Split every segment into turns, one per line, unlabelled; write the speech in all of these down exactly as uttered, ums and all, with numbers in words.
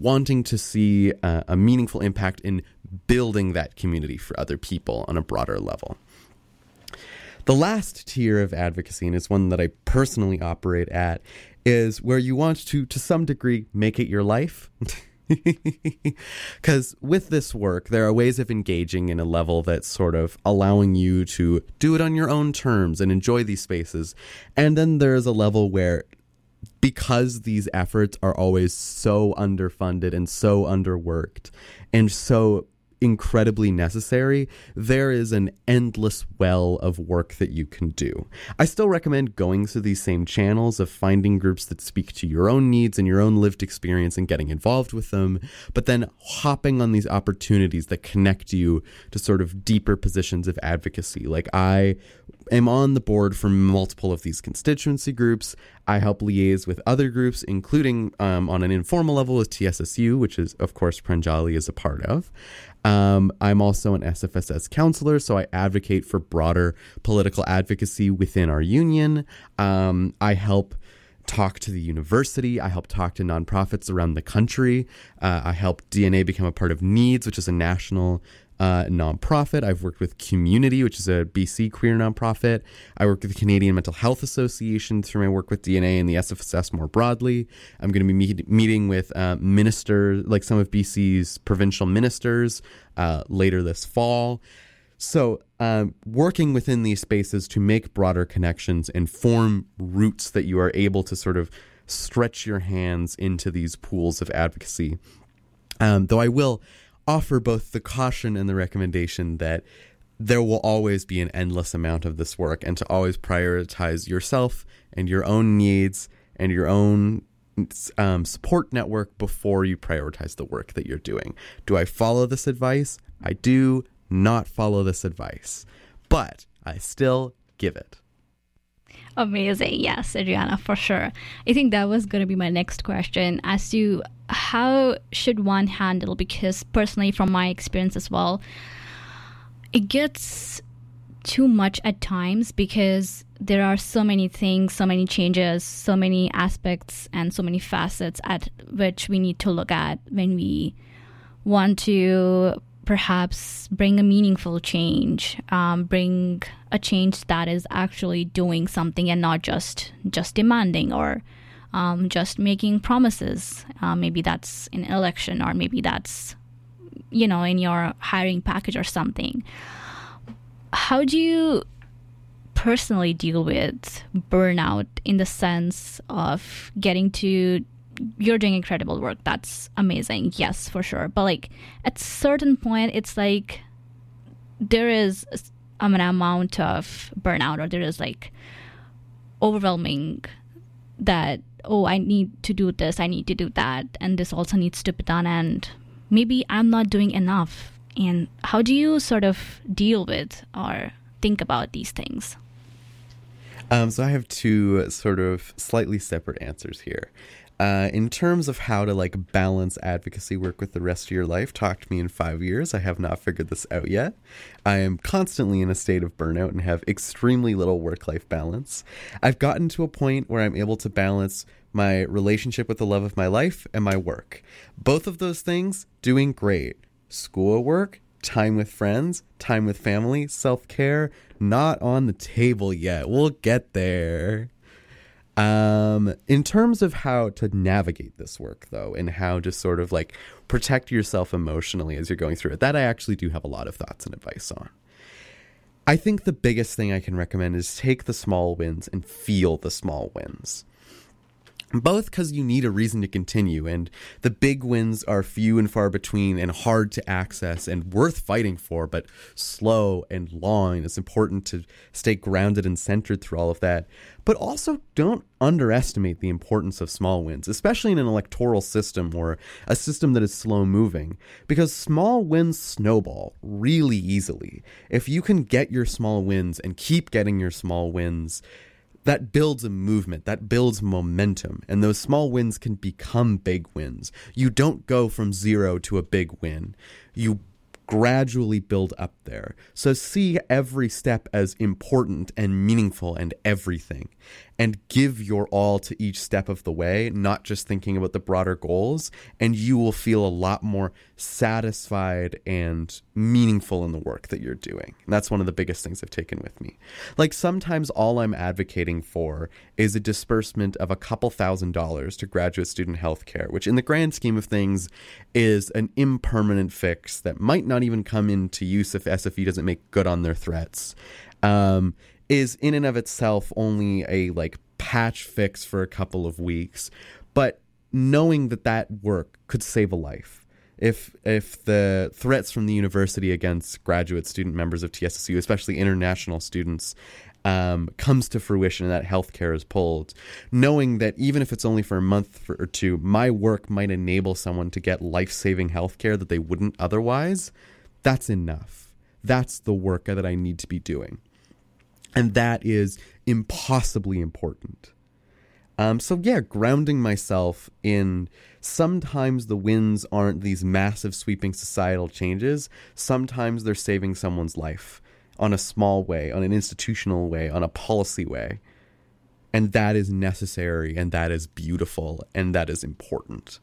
wanting to see uh, a meaningful impact in building that community for other people on a broader level. The last tier of advocacy, and is one that I personally operate at, is where you want to, to some degree, make it your life. Because with this work, there are ways of engaging in a level that's sort of allowing you to do it on your own terms and enjoy these spaces. And then there's a level where, because these efforts are always so underfunded and so underworked and so incredibly necessary, there is an endless well of work that you can do. I still recommend going through these same channels of finding groups that speak to your own needs and your own lived experience and getting involved with them, but then hopping on these opportunities that connect you to sort of deeper positions of advocacy. Like, I am on the board for multiple of these constituency groups. I help liaise with other groups, including um, on an informal level with T S S U, which is, of course, Pranjali is a part of. Um, I'm also an S F S S counselor, so I advocate for broader political advocacy within our union. Um, I help talk to the university. I help talk to nonprofits around the country. Uh, I help D N A become a part of NEEDS, which is a national uh, nonprofit. I've worked with Community, which is a B C queer nonprofit. I work with the Canadian Mental Health Association through my work with D N A and the S F S S more broadly. I'm going to be meet- meeting with uh, ministers, like some of B C's provincial ministers, uh, later this fall. So um, working within these spaces to make broader connections and form roots that you are able to sort of stretch your hands into these pools of advocacy. Um, though I will offer both the caution and the recommendation that there will always be an endless amount of this work, and to always prioritize yourself and your own needs and your own um, support network before you prioritize the work that you're doing. Do I follow this advice? I do not follow this advice, but I still give it.
Amazing. Yes, Adriana, for sure. I think that was going to be my next question as to how should one handle, because personally from my experience as well, it gets too much at times because there are so many things, so many changes, so many aspects and so many facets at which we need to look at when we want to perhaps bring a meaningful change, um, bring a change that is actually doing something and not just just demanding or um, just making promises. Uh, maybe that's an election, or maybe that's, you know, in your hiring package or something. How do you personally deal with burnout in the sense of getting to, you're doing incredible work, that's amazing, yes, for sure, but like at certain point it's like there is um, an amount of burnout, or there is like overwhelming that, oh, I need to do this, I need to do that, and this also needs to be done, and maybe I'm not doing enough. And how do you sort of deal with or think about these things?
Um, so I have two sort of slightly separate answers here. Uh, in terms of how to like balance advocacy work with the rest of your life, talk to me in five years. I have not figured this out yet. I am constantly in a state of burnout and have extremely little work-life balance. I've gotten to a point where I'm able to balance my relationship with the love of my life and my work. Both of those things, doing great. Schoolwork, time with friends, time with family, self-care, not on the table yet. We'll get there. Um, in terms of how to navigate this work, though, and how to sort of like protect yourself emotionally as you're going through it, that I actually do have a lot of thoughts and advice on. I think the biggest thing I can recommend is take the small wins and feel the small wins. Both because you need a reason to continue, and the big wins are few and far between and hard to access and worth fighting for, but slow and long. And it's important to stay grounded and centered through all of that. But also don't underestimate the importance of small wins, especially in an electoral system or a system that is slow moving, because small wins snowball really easily. If you can get your small wins and keep getting your small wins, that builds a movement, that builds momentum, and those small wins can become big wins. You don't go from zero to a big win. You gradually build up there. So see every step as important and meaningful and everything. and give your all to each step of the way, not just thinking about the broader goals, and you will feel a lot more satisfied and meaningful in the work that you're doing. And that's one of the biggest things I've taken with me. Like, sometimes all I'm advocating for is a disbursement of a couple thousand dollars to graduate student healthcare, which in the grand scheme of things is an impermanent fix that might not even come into use if S F E doesn't make good on their threats. Um, is in and of itself only a like patch fix for a couple of weeks, but knowing that that work could save a life. If if the threats from the university against graduate student members of T S S U, especially international students, um, comes to fruition and that healthcare is pulled, knowing that even if it's only for a month for, or two, my work might enable someone to get life-saving healthcare that they wouldn't otherwise, that's enough. That's the work that I need to be doing. And that is impossibly important. Um, so yeah, grounding myself in sometimes the wins aren't these massive sweeping societal changes. Sometimes they're saving someone's life on a small way, on an institutional way, on a policy way. And that is necessary, and that is beautiful, and that is important.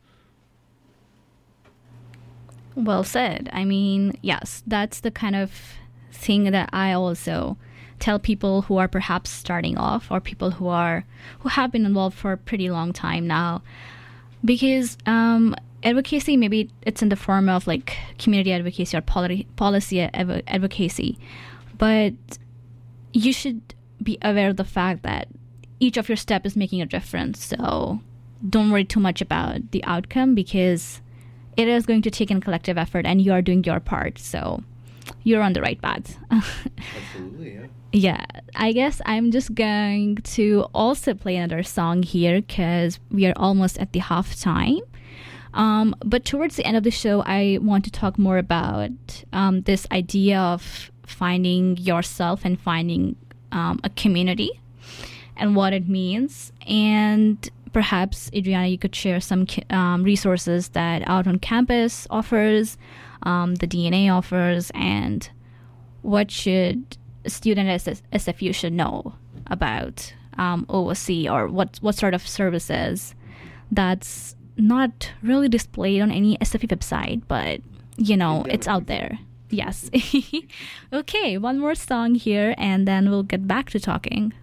Well said. I mean, yes, that's the kind of thing that I also tell people who are perhaps starting off, or people who are who have been involved for a pretty long time now, because um, advocacy, maybe it's in the form of like community advocacy or policy policy adv- advocacy, but you should be aware of the fact that each of your steps is making a difference. So don't worry too much about the outcome, because it is going to take a collective effort, and you are doing your part. So you're on the right path.
Absolutely, yeah.
Yeah, I guess I'm just going to also play another song here because we are almost at the half time. Um, but towards the end of the show, I want to talk more about um, this idea of finding yourself and finding um, a community and what it means. And perhaps, Adriana, you could share some um, resources that Out on Campus offers, um, the D N A offers, and what should a student at S F U should know about um, O O C, or what what sort of services that's not really displayed on any S F U website, but you know, it's out there. Yes. Okay, one more song here, and then we'll get back to talking.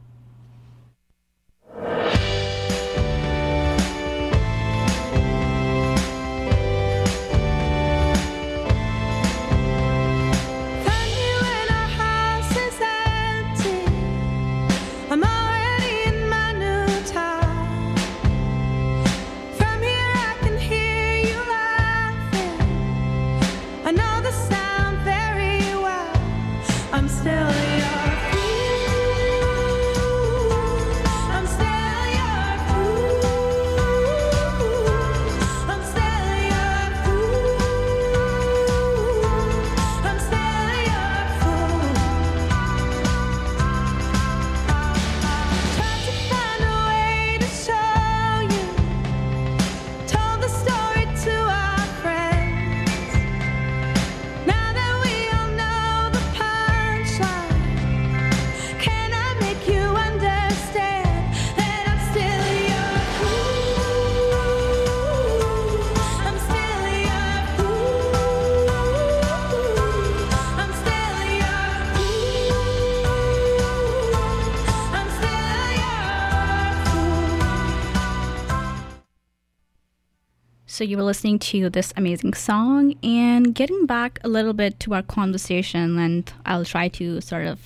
So you were listening to this amazing song, and getting back a little bit to our conversation, and I'll try to sort of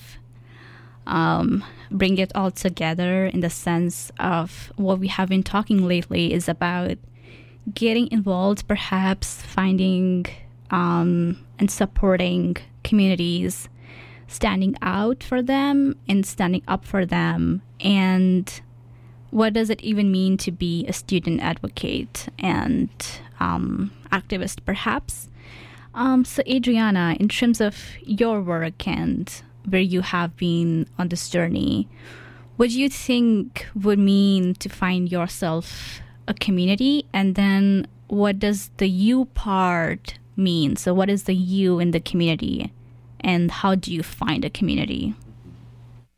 um, bring it all together in the sense of what we have been talking lately is about getting involved, perhaps finding um, and supporting communities, standing out for them and standing up for them, and what does it even mean to be a student advocate and um, activist, perhaps? Um, so, Adriana, in terms of your work and where you have been on this journey, what do you think would mean to find yourself a community? And then what does the you part mean? So what is the you in the community? And how do you find a community?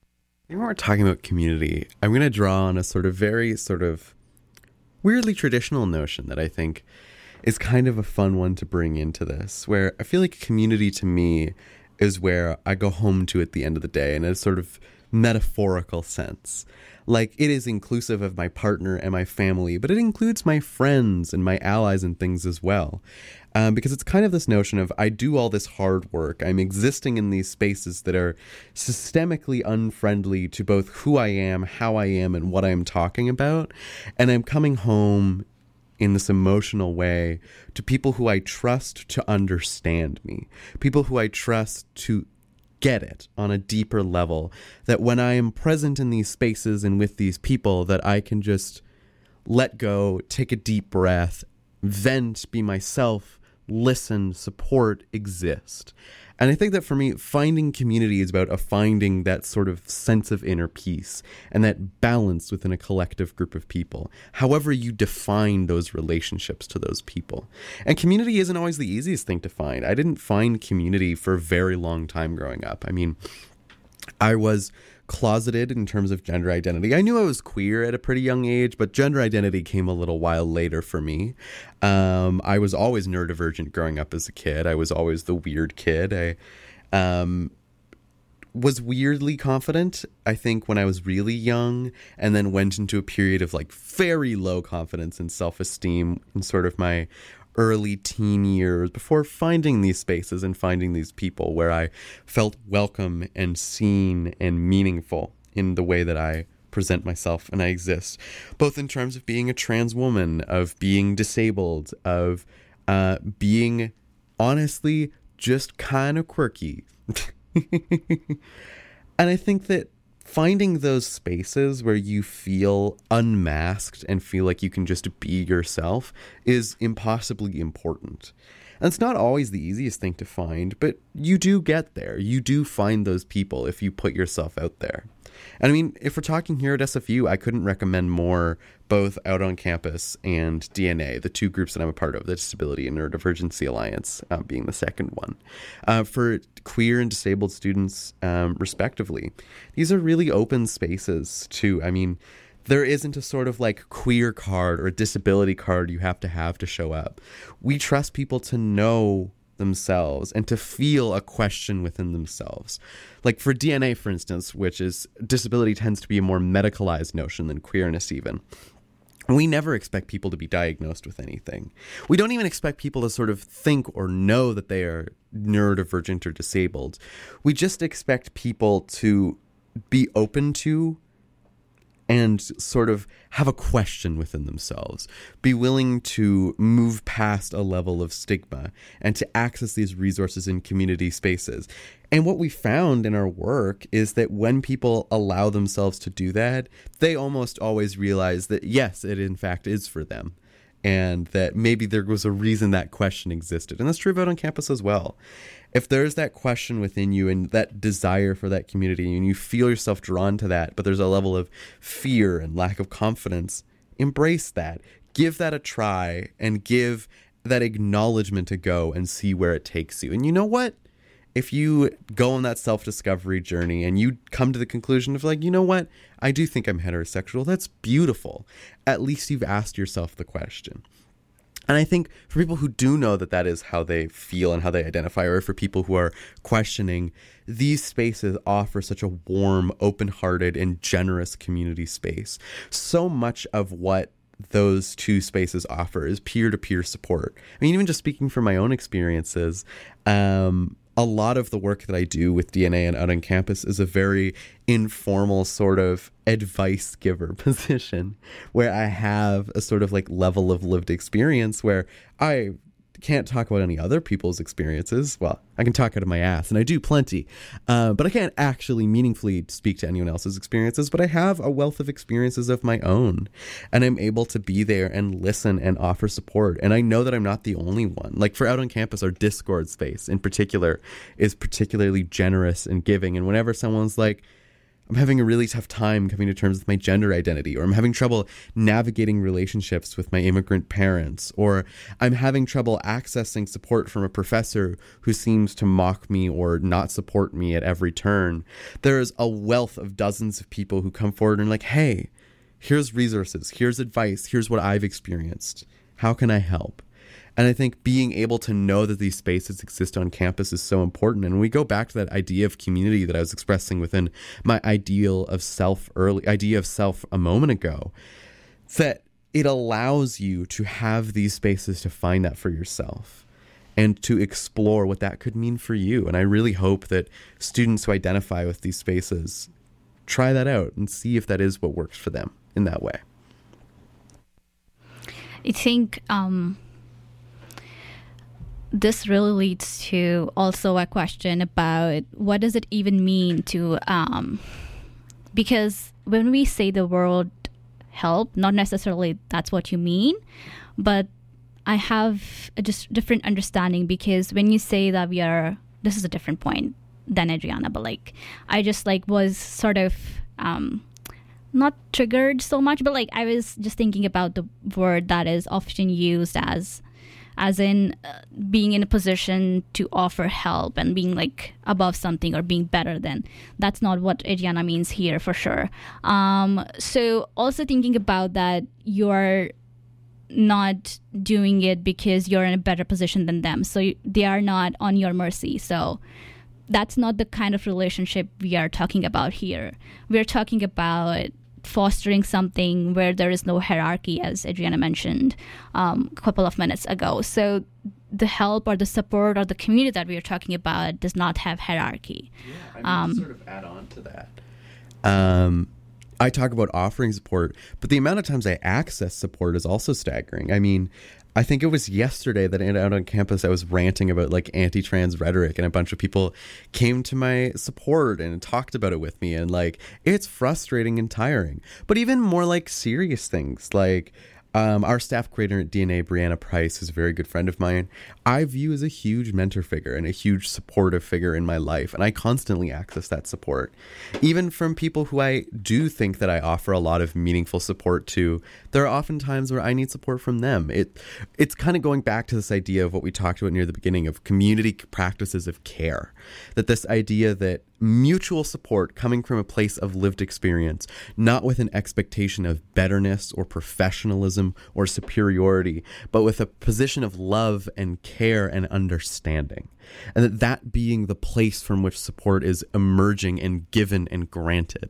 When we're talking about community, I'm going to draw on a sort of very sort of weirdly traditional notion that I think is kind of a fun one to bring into this, where I feel like community to me is where I go home to at the end of the day in a sort of metaphorical sense. Like, it is inclusive of my partner and my family, but it includes my friends and my allies and things as well. Um, because it's kind of this notion of I do all this hard work. I'm existing in these spaces that are systemically unfriendly to both who I am, how I am, and what I'm talking about. And I'm coming home in this emotional way to people who I trust to understand me, people who I trust to get it on a deeper level, that when I am present in these spaces and with these people, that I can just let go, take a deep breath, vent, be myself, listen, support, exist. And I think that for me, finding community is about a finding that sort of sense of inner peace and that balance within a collective group of people, however you define those relationships to those people. And community isn't always the easiest thing to find. I didn't find community for a very long time growing up. I mean, I was closeted in terms of gender identity. I knew I was queer at a pretty young age, but gender identity came a little while later for me. Um, I was always neurodivergent growing up as a kid. I was always the weird kid. I um, was weirdly confident, I think, when I was really young, and then went into a period of like very low confidence and self-esteem in sort of my early teen years before finding these spaces and finding these people where I felt welcome and seen and meaningful in the way that I present myself and I exist, both in terms of being a trans woman, of being disabled, of uh, being honestly just kind of quirky. And I think that finding those spaces where you feel unmasked and feel like you can just be yourself is impossibly important. And it's not always the easiest thing to find, but you do get there. You do find those people if you put yourself out there. And I mean, if we're talking here at S F U, I couldn't recommend more both Out on Campus and D N A, the two groups that I'm a part of, the Disability and Neurodivergency Alliance uh, being the second one, uh, for queer and disabled students, um, respectively. These are really open spaces to, I mean, there isn't a sort of like queer card or a disability card you have to have to show up. We trust people to know themselves and to feel a question within themselves. Like for D N A, for instance, which is disability tends to be a more medicalized notion than queerness even. We never expect people to be diagnosed with anything. We don't even expect people to sort of think or know that they are neurodivergent or disabled. We just expect people to be open to and sort of have a question within themselves, be willing to move past a level of stigma and to access these resources in community spaces. And what we found in our work is that when people allow themselves to do that, they almost always realize that, yes, it in fact is for them. And that maybe there was a reason that question existed. And that's true of Out on Campus as well. If there's that question within you and that desire for that community and you feel yourself drawn to that, but there's a level of fear and lack of confidence, embrace that. Give that a try and give that acknowledgement a go and see where it takes you. And you know what? If you go on that self-discovery journey and you come to the conclusion of like, you know what, I do think I'm heterosexual, that's beautiful. At least you've asked yourself the question. And I think for people who do know that that is how they feel and how they identify, or for people who are questioning, these spaces offer such a warm, open-hearted, and generous community space. So much of what those two spaces offer is peer-to-peer support. I mean, even just speaking from my own experiences, um, a lot of the work that I do with D N A and Out on Campus is a very informal sort of advice giver position where I have a sort of like level of lived experience where I can't talk about any other people's experiences. Well, I can talk out of my ass, and I do plenty, uh, but I can't actually meaningfully speak to anyone else's experiences, but I have a wealth of experiences of my own, and I'm able to be there and listen and offer support. And I know that I'm not the only one. Like for Out on Campus, our Discord space in particular is particularly generous and giving. And whenever someone's like, I'm having a really tough time coming to terms with my gender identity, or I'm having trouble navigating relationships with my immigrant parents, or I'm having trouble accessing support from a professor who seems to mock me or not support me at every turn. There's a wealth of dozens of people who come forward and are like, hey, here's resources, here's advice, here's what I've experienced. How can I help? And I think being able to know that these spaces exist on campus is so important. And when we go back to that idea of community that I was expressing within my ideal of self early idea of self a moment ago, that it allows you to have these spaces to find that for yourself and to explore what that could mean for you. And I really hope that students who identify with these spaces try that out and see if that is what works for them in that way.
I think um this really leads to also a question about what does it even mean to, um, because when we say the word help, not necessarily that's what you mean, but I have a just different understanding, because when you say that we are, this is a different point than Adriana, but like, I just like was sort of, um, not triggered so much, but like I was just thinking about the word that is often used as as in uh, being in a position to offer help and being like above something or being better than. That's not what Adriana means here for sure. Um, so also thinking about that you're not doing it because you're in a better position than them. So you, they are not on your mercy. So that's not the kind of relationship we are talking about here. We're talking about fostering something where there is no hierarchy, as Adriana mentioned um, a couple of minutes ago. So the help or the support or the community that we are talking about does not have hierarchy.
Yeah, I mean, um, to sort of add on to that. Um, I talk about offering support, but the amount of times I access support is also staggering. I mean, I think it was yesterday that out on campus I was ranting about like anti-trans rhetoric, and a bunch of people came to my support and talked about it with me, and like it's frustrating and tiring. But even more like serious things like Um, our staff creator at D N A, Brianna Price, is a very good friend of mine. I view as a huge mentor figure and a huge supportive figure in my life, and I constantly access that support. Even from people who I do think that I offer a lot of meaningful support to, there are often times where I need support from them. It It's kind of going back to this idea of what we talked about near the beginning of community practices of care. That this idea that mutual support coming from a place of lived experience, not with an expectation of betterness or professionalism or superiority, but with a position of love and care and understanding. And that that being the place from which support is emerging and given and granted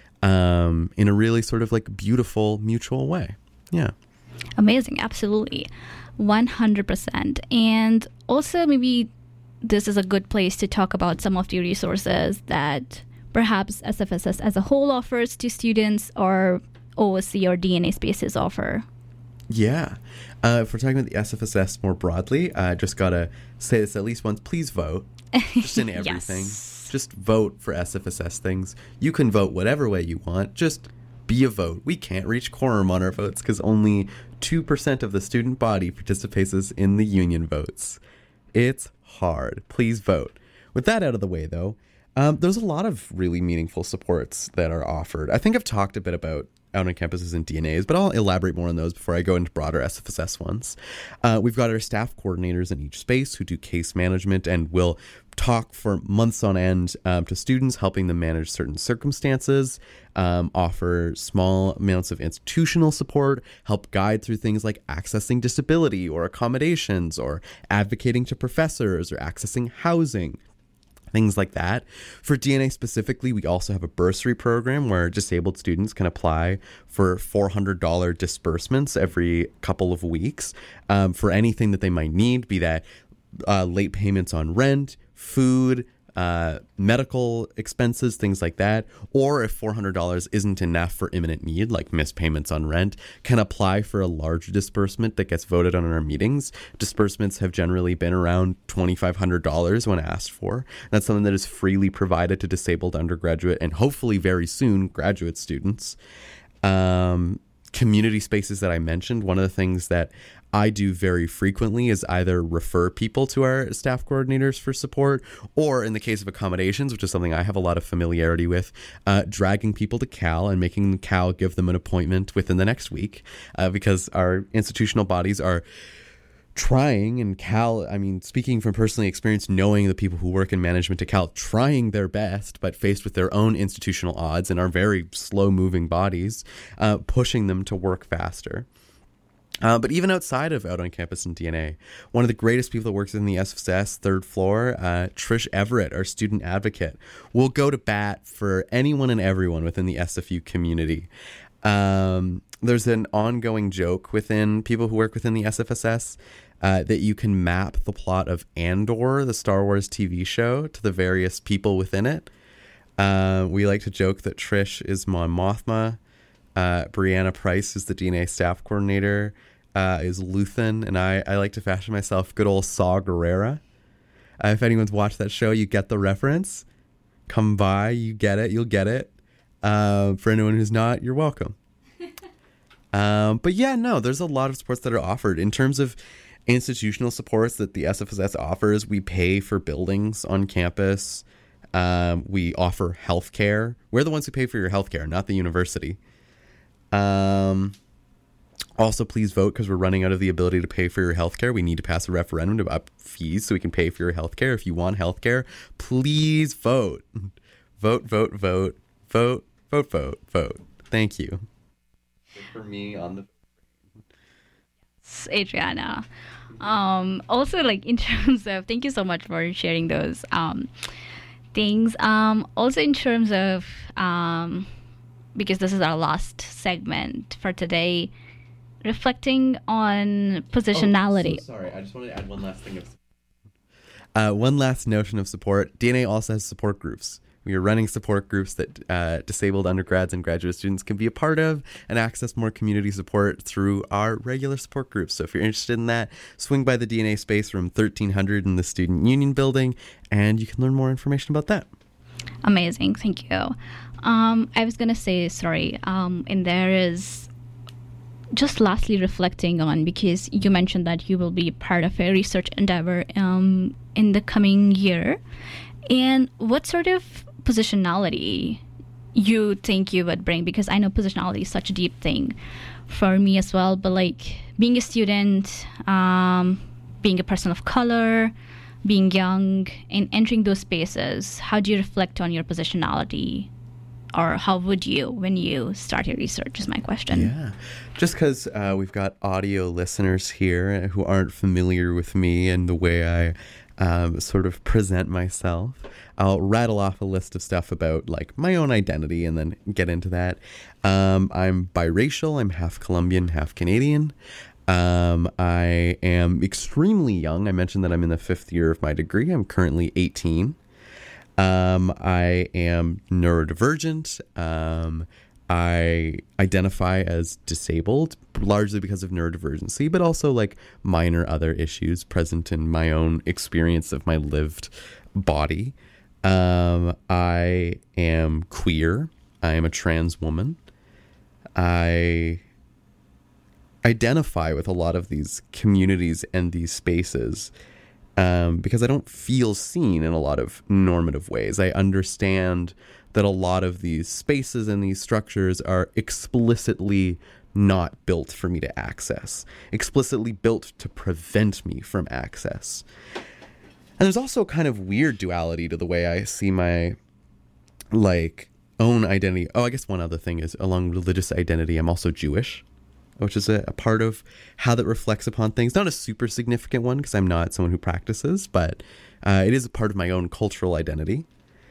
um, in a really sort of like beautiful mutual way. Yeah.
Amazing. Absolutely. one hundred percent. And also maybe this is a good place to talk about some of the resources that perhaps S F S S as a whole offers to students, or O S C or D N A spaces offer.
Yeah. Uh, if we're talking about the S F S S more broadly, I uh, just got to say this at least once. Please vote. Just in everything. Yes. Just vote for S F S S things. You can vote whatever way you want. Just be a vote. We can't reach quorum on our votes because only two percent of the student body participates in the union votes. It's hard. Please vote. With that out of the way, though, um, there's a lot of really meaningful supports that are offered. I think I've talked a bit about out on campuses and D N As, but I'll elaborate more on those before I go into broader S F S S ones. Uh, we've got our staff coordinators in each space who do case management and will talk for months on end um, to students, helping them manage certain circumstances, um, offer small amounts of institutional support, help guide through things like accessing disability or accommodations, or advocating to professors, or accessing housing, things like that. For D N A specifically, we also have a bursary program where disabled students can apply for four hundred dollars disbursements every couple of weeks um, for anything that they might need, be that uh, late payments on rent, food, uh, medical expenses, things like that. Or if four hundred dollars isn't enough for imminent need, like missed payments on rent, can apply for a larger disbursement that gets voted on in our meetings. Disbursements have generally been around twenty-five hundred dollars when asked for. That's something that is freely provided to disabled undergraduate and hopefully very soon graduate students. Um, community spaces that I mentioned, one of the things that I do very frequently is either refer people to our staff coordinators for support, or in the case of accommodations, which is something I have a lot of familiarity with, uh, dragging people to Cal and making Cal give them an appointment within the next week, uh, because our institutional bodies are trying, and Cal, I mean, speaking from personal experience, knowing the people who work in management at Cal, trying their best, but faced with their own institutional odds and our very slow-moving bodies, uh, pushing them to work faster. Uh, but even outside of Out on Campus and D N A, one of the greatest people that works in the S F S S third floor, uh, Trish Everett, our student advocate, will go to bat for anyone and everyone within the S F U community. Um, there's an ongoing joke within people who work within the S F S S uh, that you can map the plot of Andor, the Star Wars T V show, to the various people within it. Uh, we like to joke that Trish is Mon Mothma, uh, Brianna Price is the D N A staff coordinator, uh, is Luthen, and I, I like to fashion myself good old Saw Gerrera. Uh, if anyone's watched that show, you get the reference. Come by, you get it, you'll get it. Uh, for anyone who's not, you're welcome. um, but yeah, no, there's a lot of supports that are offered. In terms of institutional supports that the S F S S offers, we pay for buildings on campus. Um, we offer healthcare. We're the ones who pay for your healthcare, not the university. Um, also, please vote, because we're running out of the ability to pay for your healthcare. We need to pass a referendum to up fees so we can pay for your healthcare. If you want healthcare, please vote. Vote, vote, vote, vote, vote, vote, vote. Thank you. Good for me on the...
Yes, Adriana. Um, also, like, in terms of, thank you so much for sharing those um, things. Um, also, in terms of, um, because this is our last segment for today, reflecting on positionality.
Oh, so sorry, I just wanted to add one last thing of uh, one last notion of support. D N A also has support groups. We are running support groups that uh, disabled undergrads and graduate students can be a part of and access more community support through our regular support groups. So if you're interested in that, swing by the D N A space room thirteen hundred in the Student Union building, and you can learn more information about that.
Amazing. Thank you. Um, I was going to say, sorry, um, and there is just lastly reflecting on, because you mentioned that you will be part of a research endeavor um, in the coming year. And what sort of positionality you think you would bring? Because I know positionality is such a deep thing for me as well, but like being a student, um, being a person of color, being young, and entering those spaces, how do you reflect on your positionality? Or how would you when you start your research is my question.
Yeah, just because uh, we've got audio listeners here who aren't familiar with me and the way I um, sort of present myself, I'll rattle off a list of stuff about like my own identity and then get into that. Um, I'm biracial. I'm half Colombian, half Canadian. Um, I am extremely young. I mentioned that I'm in the fifth year of my degree. I'm currently eighteen. Um, I am neurodivergent. Um, I identify as disabled, largely because of neurodivergency, but also like minor other issues present in my own experience of my lived body. Um, I am queer. I am a trans woman. I identify with a lot of these communities and these spaces Um, because I don't feel seen in a lot of normative ways. I understand that a lot of these spaces and these structures are explicitly not built for me to access, explicitly built to prevent me from access. And there's also a kind of weird duality to the way I see my, like, own identity. Oh, I guess one other thing is, along religious identity, I'm also Jewish, which is a, a part of how that reflects upon things. Not a super significant one, because I'm not someone who practices, but uh, it is a part of my own cultural identity.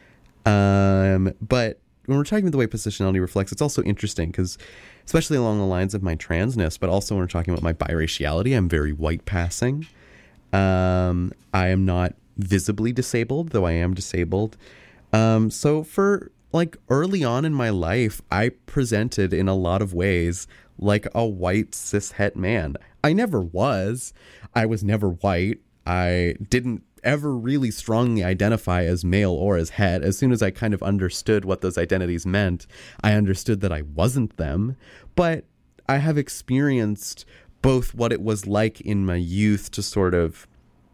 Um, but when we're talking about the way positionality reflects, it's also interesting, because especially along the lines of my transness, but also when we're talking about my biraciality, I'm very white passing. Um, I am not visibly disabled, though I am disabled. Um, so for like early on in my life, I presented in a lot of ways like a white cis het man. I never was. I was never white. I didn't ever really strongly identify as male or as het. As soon as I kind of understood what those identities meant, I understood that I wasn't them. But I have experienced both what it was like in my youth to sort of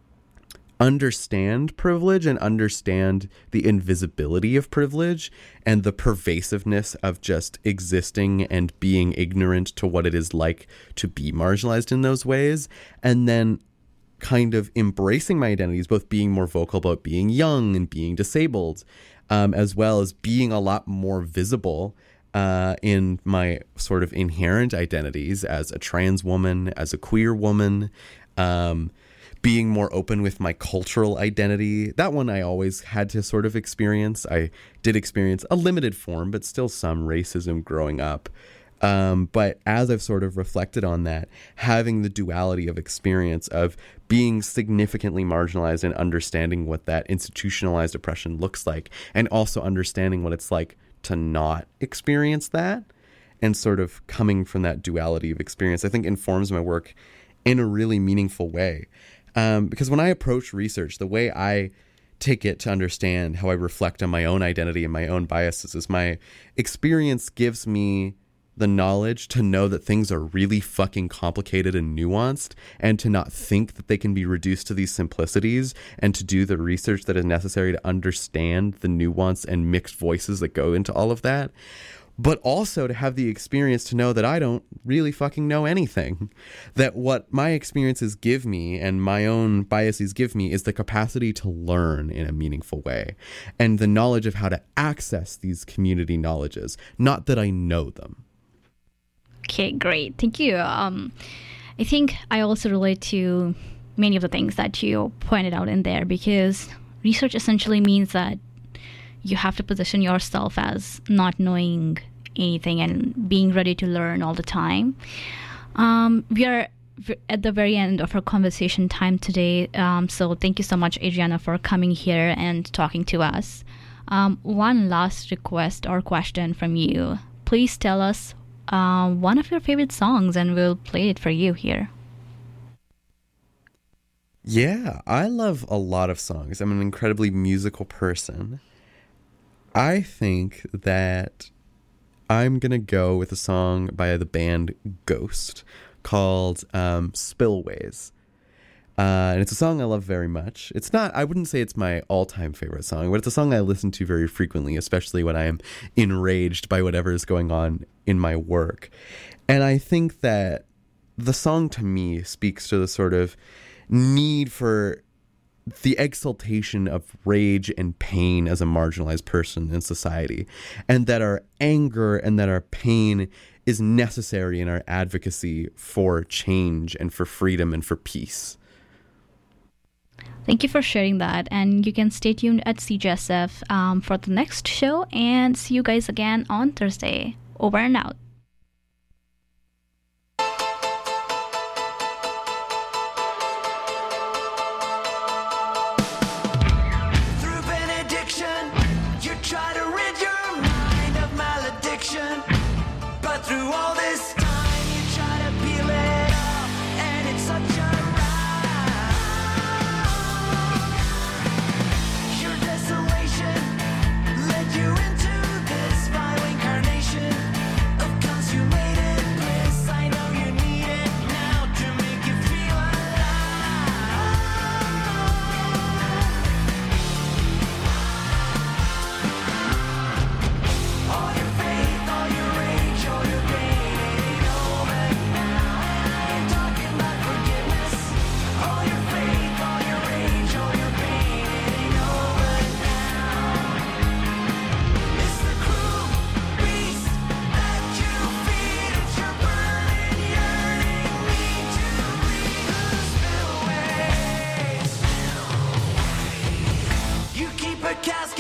understand privilege and understand the invisibility of privilege and the pervasiveness of just existing and being ignorant to what it is like to be marginalized in those ways, and then kind of embracing my identities, both being more vocal about being young and being disabled, um, as well as being a lot more visible uh, in my sort of inherent identities as a trans woman, as a queer woman, um, being more open with my cultural identity. That one I always had to sort of experience. I did experience a limited form, but still some racism growing up. Um, but as I've sort of reflected on that, having the duality of experience of being significantly marginalized and understanding what that institutionalized oppression looks like, and also understanding what it's like to not experience that, and sort of coming from that duality of experience, I think informs my work in a really meaningful way. Um, because when I approach research, the way I take it to understand how I reflect on my own identity and my own biases is my experience gives me the knowledge to know that things are really fucking complicated and nuanced, and to not think that they can be reduced to these simplicities, and to do the research that is necessary to understand the nuance and mixed voices that go into all of that. But also to have the experience to know that I don't really fucking know anything. That what my experiences give me and my own biases give me is the capacity to learn in a meaningful way, and the knowledge of how to access these community knowledges, not that I know them.
Okay, great. Thank you. Um, I think I also relate to many of the things that you pointed out in there, because research essentially means that you have to position yourself as not knowing anything and being ready to learn all the time. Um, we are at the very end of our conversation time today, um, so thank you so much, Adriana, for coming here and talking to us. Um, one last request or question from you. Please tell us uh, one of your favorite songs, and we'll play it for you here.
Yeah, I love a lot of songs. I'm an incredibly musical person. I think that I'm going to go with a song by the band Ghost called um, Spillways. Uh, and it's a song I love very much. It's not, I wouldn't say it's my all-time favorite song, but it's a song I listen to very frequently, especially when I am enraged by whatever is going on in my work. And I think that the song to me speaks to the sort of need for the exaltation of rage and pain as a marginalized person in society, and that our anger and that our pain is necessary in our advocacy for change and for freedom and for peace.
Thank you for sharing that, and you can stay tuned at C G S F um, for the next show, and see you guys again on Thursday. Over and out.
Through all this time, you try to peel it off, and it's such a ride. Your desolation led you into this vile incarnation of consummated bliss. I know you need it now to make you feel alive. All your faith, all your rage, all your cast